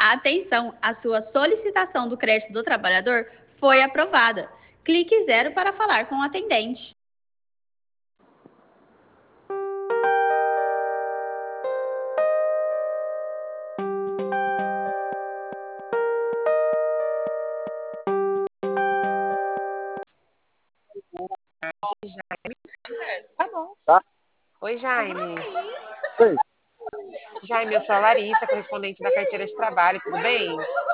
Atenção, a sua solicitação do crédito do trabalhador foi aprovada. Clique 0 para falar com o atendente. Tá bom. Tá? Oi, Jaime. Oi. Jaime, eu sou a Larissa, correspondente da carteira de trabalho, tudo bem?